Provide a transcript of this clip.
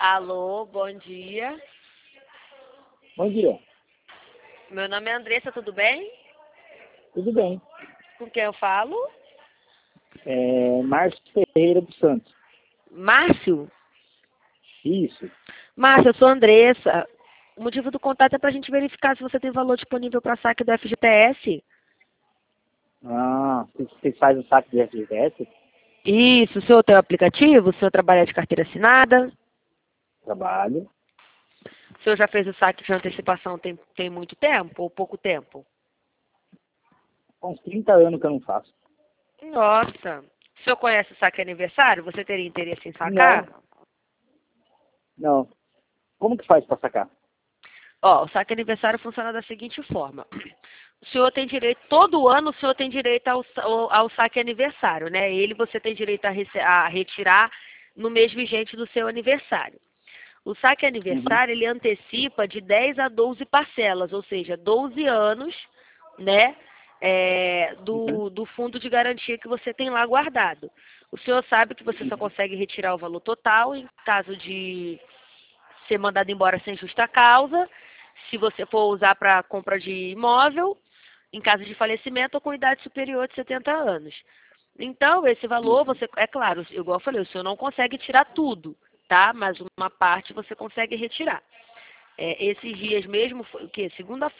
Alô, bom dia. Bom dia. Meu nome é Andressa, tudo bem? Tudo bem. Com quem eu falo? Márcio Ferreira dos Santos. Márcio? Isso. Márcio, eu sou Andressa. O motivo do contato é para a gente verificar se você tem valor disponível para saque do FGTS. Você faz o saque de FGTS? Isso, o senhor tem o aplicativo? O senhor trabalha de carteira assinada? Trabalho. O senhor já fez o saque de antecipação tem muito tempo ou pouco tempo? Há uns 30 anos que eu não faço. Nossa. O senhor conhece o saque aniversário? Você teria interesse em sacar? Não. Não. Como que faz para sacar? Ó, o saque aniversário funciona da seguinte forma. O senhor tem direito, todo ano o senhor tem direito ao saque aniversário, né? Ele você tem direito a retirar no mês vigente do seu aniversário. O saque Uhum. aniversário, ele antecipa de 10 a 12 parcelas, ou seja, 12 anos, né, Uhum. do fundo de garantia que você tem lá guardado. O senhor sabe que você só Uhum. consegue retirar o valor total em caso de ser mandado embora sem justa causa, se você for usar para compra de imóvel, em caso de falecimento ou com idade superior de 70 anos. Então, esse valor, Uhum. você, é claro, igual eu falei, o senhor não consegue tirar tudo, tá? Mas uma parte você consegue retirar. Esses dias mesmo, foi o quê? Segunda-feira.